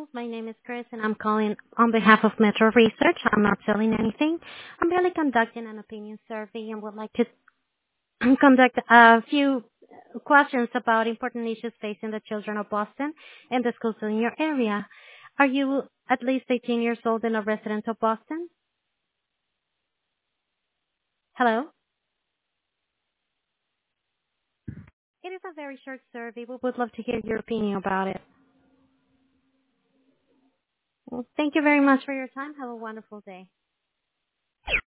My name is Chris, and I'm calling on behalf of Metro Research. I'm not selling anything. I'm merely conducting an opinion survey and would like to conduct a few questions about important issues facing the children of Boston and the schools in your area. Are you at least 18 years old and a resident of Boston? Hello? It is a very short survey. We would love to hear your opinion about it. Well, thank you very much for your time. Have a wonderful day.